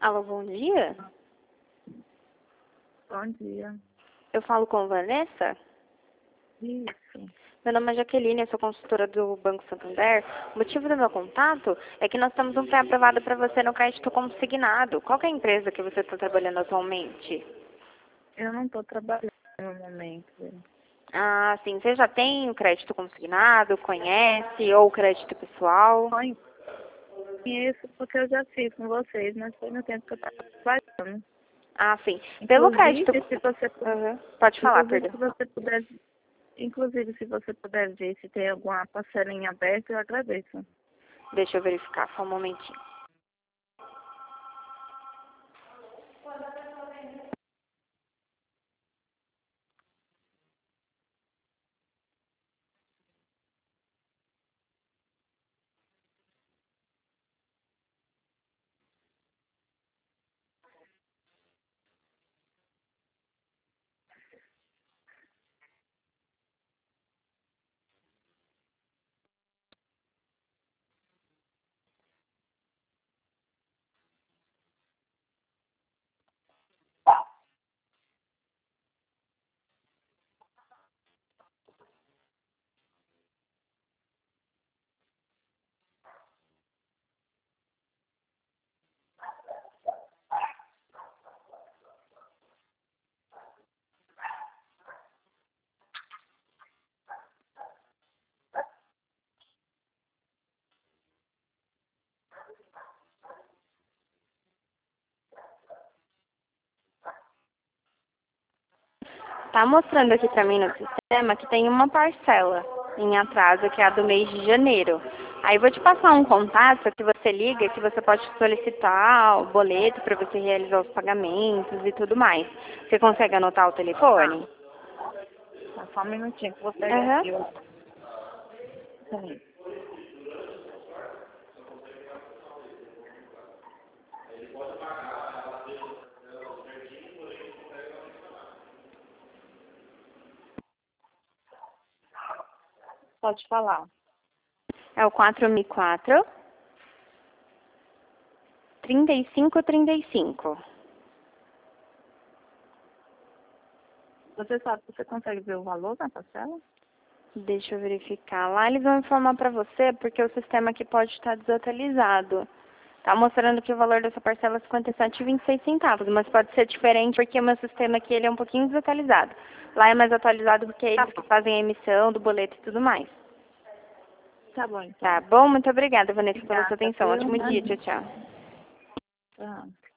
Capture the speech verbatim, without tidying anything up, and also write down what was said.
Alô, bom dia. Bom dia. Eu falo com Vanessa. Isso. Meu nome é Jaqueline, eu sou consultora do Banco Santander. O motivo do meu contato é que nós temos um pré-aprovado para você no crédito consignado. Qual que é a empresa que você está trabalhando atualmente? Eu não estou trabalhando no momento. Ah, sim. Você já tem o crédito consignado, conhece, ou crédito pessoal? Conheço porque eu já fiz com vocês, mas foi no tempo que eu estava trabalhando. Ah, sim. Pelo crédito... Inclusive, se você, pu- Uhum. Pode falar, inclusive, perdão. se você puder, inclusive, se você puder ver se tem alguma parcela em aberto, eu agradeço. Deixa eu verificar, só um momentinho. Tá mostrando aqui pra mim no sistema que tem uma parcela em atraso, que é a do mês de janeiro. Aí vou te passar um contato que você liga, que você pode solicitar o boleto para você realizar os pagamentos e tudo mais. Você consegue anotar o Tá. telefone? Tá, só um minutinho que eu vou pegar Aham. aqui. ó. Peraí. Pode falar. É o quatro mil e quatro, trinta e cinco trinta e cinco. Você sabe que você consegue ver o valor da parcela? Deixa eu verificar. Lá eles vão informar para você, porque o sistema aqui pode estar desatualizado. Tá mostrando que o valor dessa parcela é cinquenta e sete reais e vinte e seis centavos, mas pode ser diferente porque o meu sistema aqui ele é um pouquinho desatualizado. Lá é mais atualizado porque é Tá eles que bom. fazem a emissão do boleto e tudo mais. Tá bom, Tá então. bom? Muito obrigada, Vanessa, pela sua Obrigada, atenção. viu? Ótimo dia. Tchau, tchau. Tchau.